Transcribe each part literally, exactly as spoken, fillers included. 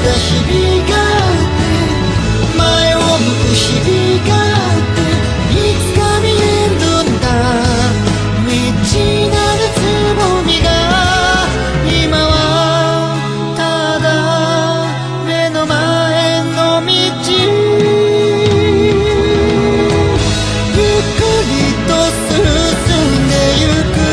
が響かって前を向く日々があっていつか見えるんだ未知なるつぼみが今はただ目の前の道ゆっくりと進んでゆく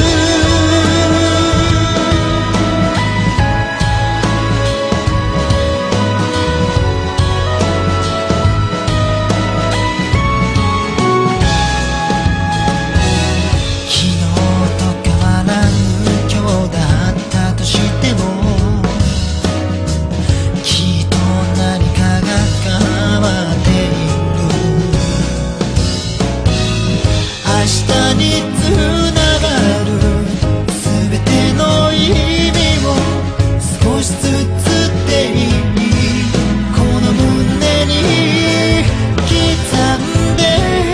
明日につながるすべての意味を少しずつでいいこの胸に刻んで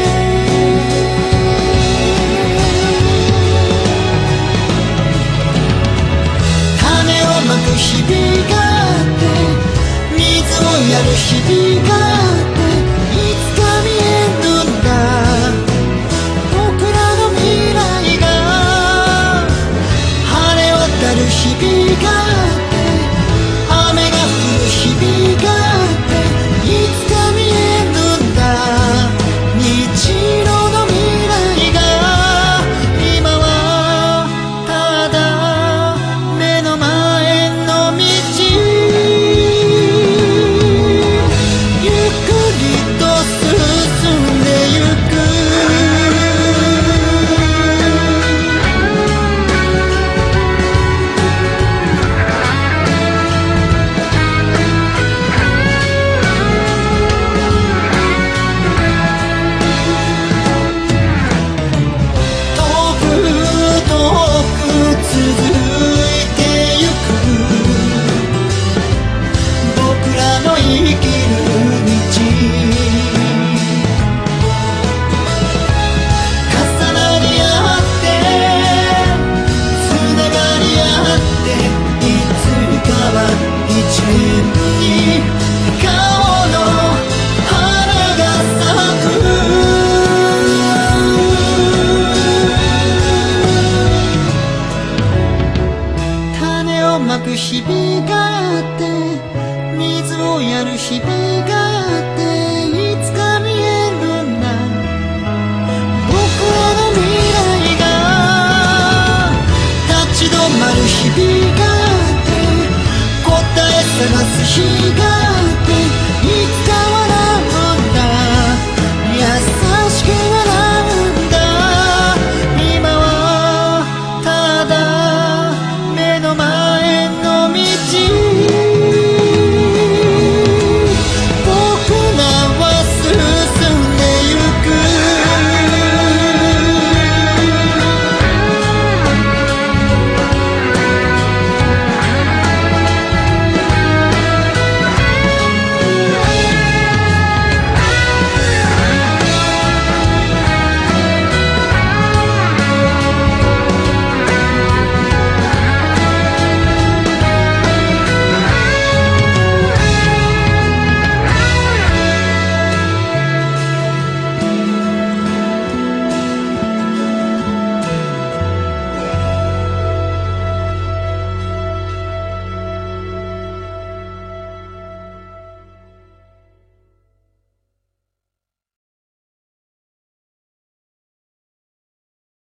種をまく日々があって水をやる日々があっていつか見えるんだ日々があって雨が降る日々があっていつか見えるんだ日色の未来が今はただ目の前の道ゆっくりと進んでゆく生きる道重なり合ってつながり合っていつかは一年に顔の花が咲く種をまく日々があって水をやる日々があっていつか見えるんだ僕らの未来が立ち止まる日々があって答え探す日があって